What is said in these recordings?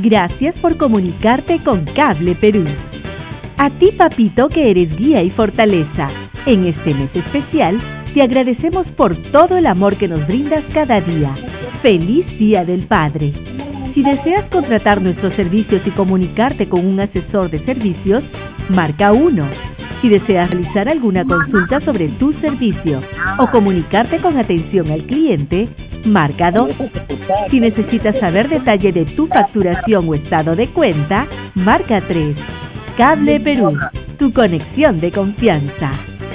Gracias por comunicarte con Cable Perú. A ti, papito, que eres guía y fortaleza. En este mes especial, te agradecemos por todo el amor que nos brindas cada día. ¡Feliz Día del Padre! Si deseas contratar nuestros servicios y comunicarte con un asesor de servicios, marca 1. Si deseas realizar alguna consulta sobre tu servicio o comunicarte con atención al cliente, marca 2. Si necesitas saber detalle de tu facturación o estado de cuenta, marca 3. Cable Perú, tu conexión de confianza.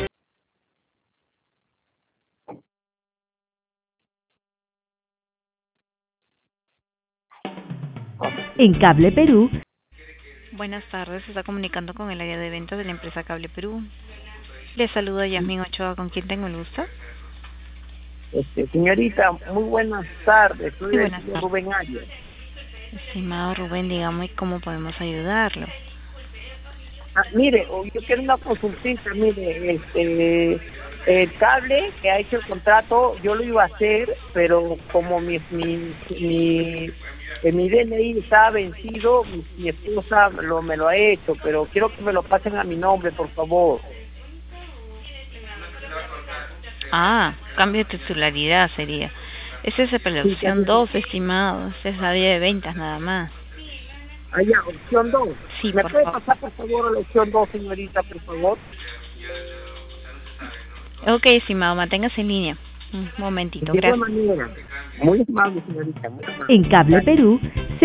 En Cable Perú. Buenas tardes, se está comunicando con el área de ventas de la empresa Cable Perú. Le saluda Yasmín Ochoa, ¿con quién tengo el gusto? Señorita, muy buenas tardes. Soy Muy el buenas señor tardes. Rubén Arias. Estimado Rubén, dígame cómo podemos ayudarlo. Mire, yo quiero una consultita. Mire, el cable que ha hecho el contrato, yo lo iba a hacer, pero como mi DNI está vencido, mi esposa me lo ha hecho, pero quiero que me lo pasen a mi nombre, por favor. Cambio de titularidad sería. Esa es para la opción 2, estimado. Esa es la vía de ventas nada más. Ya, opción 2. Sí, ¿Me por puede favor. pasar, por favor, a la opción 2, señorita, por favor? Ok, estimado, manténgase en línea. Un momentito, De gracias. igual manera. Muy amable, señorita. Muy amable. En Cable Perú,